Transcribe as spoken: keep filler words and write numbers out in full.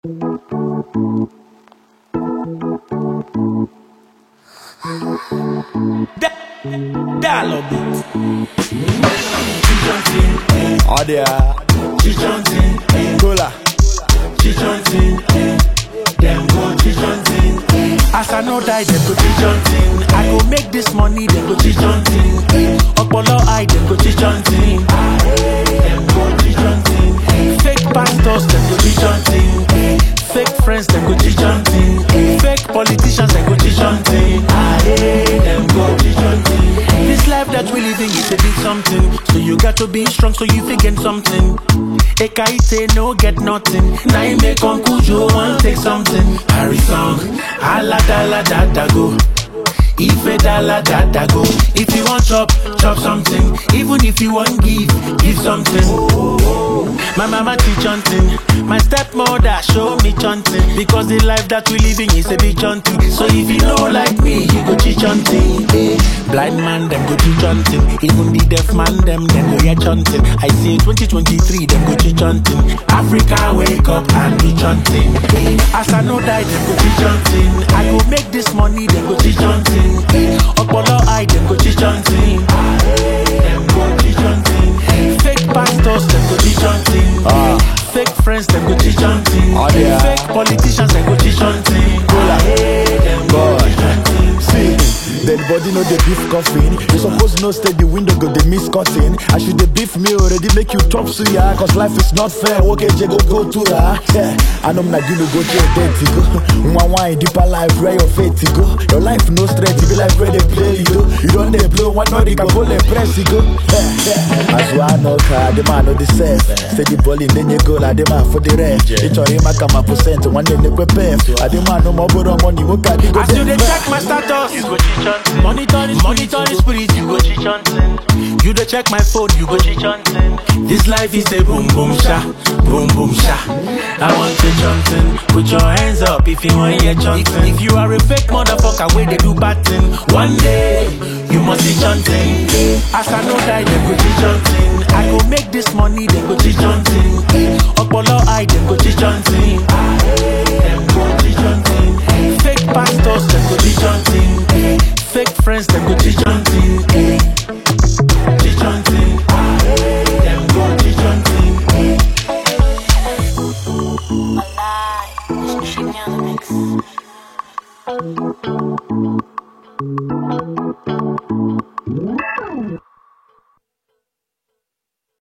Dialogue beat. Adia, Chichontin, Cola, Chichontin, them go Chichontin. As I know die, them go Chichontin. I go make this money, them go Chichontin. Opolo I, them go Chichontin. Them go Chichontin. Fake pastors, them go Chichontin. Fake friends, them go Chichontin. Fake politicians, them go Chichontin. Them go Chichontin. This life that we living is a big something. So you got to be strong so you figure something. Ekaite no get nothing. Now you make Uncle Joe want take something. Harry song, ala da la da da go. Ife da la da da go. If you want chop, chop something. Even if you want give, give something. My mama teach hunting. My stepmother show me chanting. Because the life that we living is a big chanting. So if you know like me, you go teach hunting. Eh. Blind man, them go teach hunting. Even the deaf man, them, them go hear chanting. I say twenty twenty-three, them go teach hunting. Africa, wake up and be chanting. Eh. As I know die, them go teach hunting. I go make this money, them go teach hunting. Opolo I, them go teach hunting. Them go teach hunting. Fake pastors, them go teach hunting. Ah. Fake friends, them go teach hunting. Oh, yeah. Fake politicians, them go teach hunting. Cola, Them go boy. teach hunting. See, dead body know the beef coffin. You suppose no stay the window go the miss cutting. I should the beef me already make you chop suya. Cause life is not fair. Okay, je go go to her. Yeah, I know not gonna go to your dead to go. One wine deeper life where your fate to go. Your life no straight to be like where they play you. You don't they blow one not they can go and press you go. Yeah, yeah. As one no car, the man know the self. Say the ball in then you go like the man for the rest. It's your him I come a percent one day they prepare. I the man no more borrow money. What can you go? As you dey check my status, you go cheat hunting. Monitor the monitor the spirit, you go cheat hunting. You dey check my phone, you go cheat hunting. This life is a boom boom sha, boom boom sha. I want to hunting. Put your hands up if you want hear hunting. If, if you are a fake motherfucker, where they do bad thing, one day you must be hunting. As I know die, they go cheat hunting. I go make this money, they go cheat hunting. Opolo I, they go cheat hunting.